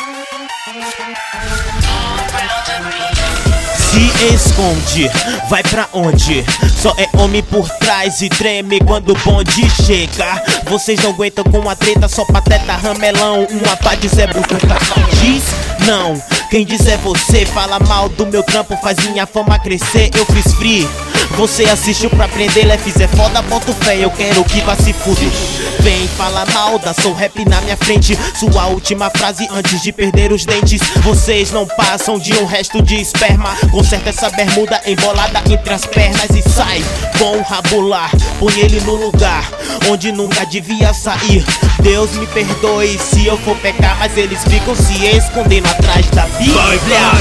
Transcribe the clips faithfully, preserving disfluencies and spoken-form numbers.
Se esconde, vai pra onde? Só é homem por trás e treme quando o bonde chega. Vocês não aguentam com a treta, só pateta, ramelão. Uma pá de Zé Butuca diz não. Quem diz é você, fala mal do meu trampo, faz minha fama crescer. Eu fiz free, você assistiu pra aprender. Lefis é foda, boto fé, eu quero que vá se fuder. Vem, fala mal da Soul Rap na minha frente. Sua última frase antes de perder os dentes. Vocês não passam de um resto de esperma. Conserta essa bermuda embolada entre as pernas e sai com o rabular. Põe ele no lugar onde nunca devia sair. Deus me perdoe se eu for pecar, mas eles ficam se escondendo atrás da Bíblia. Vai,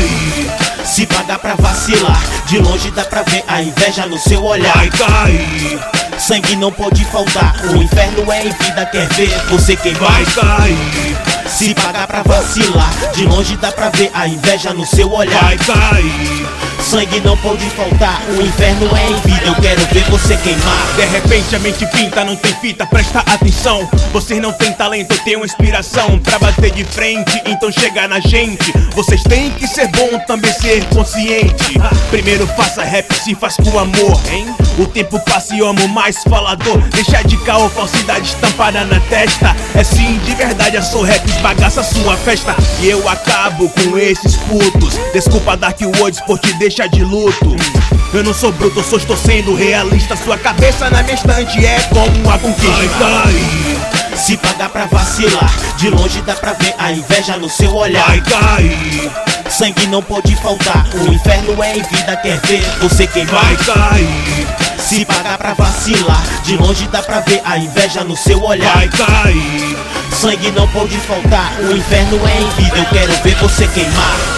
vai. Se pagar pra vacilar, de longe dá pra ver a inveja no seu olhar. Vai cair, sangue não pode faltar, o inferno é em vida, quer ver você queimar. vai cair, Se pagar pra vacilar, de longe dá pra ver a inveja no seu olhar. vai cair. Sangue não pode faltar, o inferno é em vida, eu quero ver você queimar. De repente a mente pinta, não tem fita, presta atenção. Vocês não têm talento, eu tenho inspiração pra bater de frente, então chega na gente. Vocês têm que ser bom, também ser consciente. Primeiro faça rap, se faz com amor, hein? O tempo passa e eu amo mais falador. Deixa de caô, falsidade estampada na testa. É sim, de verdade, a Soul Rap esbagaça sua festa. E eu acabo com esses putos. Desculpa Dark Words por te deixar de luto. Eu não sou bruto, eu só estou sendo realista. Sua cabeça na minha estante é como uma conquista. Vai cair, se pagar pra vacilar, de longe dá pra ver a inveja no seu olhar. Vai cair, sangue não pode faltar, o inferno é em vida, quer ver você queimar. vai cair, se pagar pra vacilar, de longe dá pra ver a inveja no seu olhar. vai cair. Sangue não pode faltar, o inferno é em vida, eu quero ver você queimar.